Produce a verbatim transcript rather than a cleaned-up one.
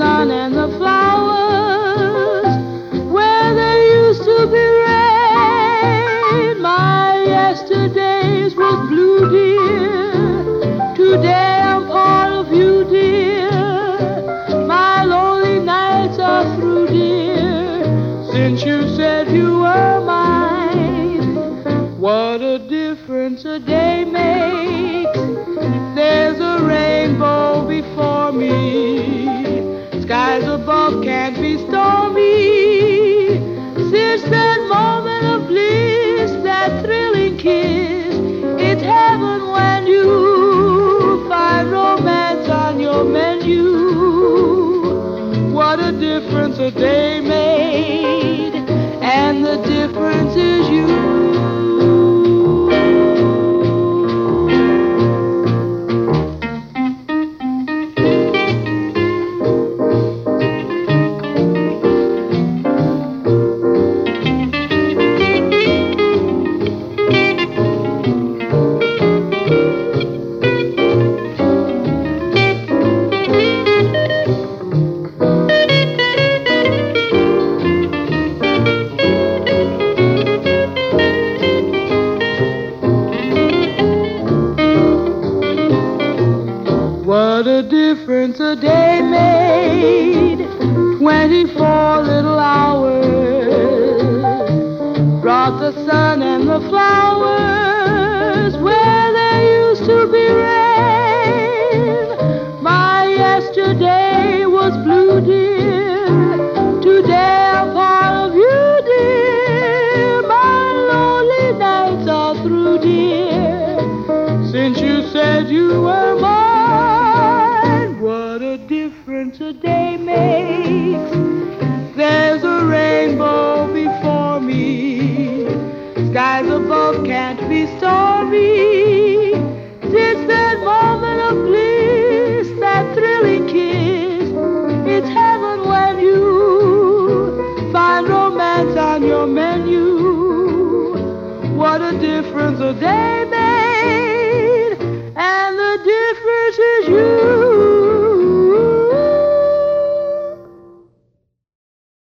sun and the flowers where there used to be rain. My yesterdays was blue, dear. Today I'm part of you, dear. My lonely nights are through, dear, since you said you were mine. What a difference a day makes. There's a rainbow before me. Skies above can't be stormy. Since that moment of bliss, that thrilling kiss, it's heaven when you find romance on your menu. What a difference a day made, and the difference is you. What a difference a day made. Twenty-four little hours brought the sun and the flowers where there used to be rain. My yesterday was blue, dear. Today I'm part of you, dear. My lonely nights are through, dear, since you said you were mine. What a difference a day makes. There's a rainbow before me. Skies above can't be stormy. Since that moment of bliss, that thrilling kiss, it's heaven when you find romance on your menu. What a difference a day makes.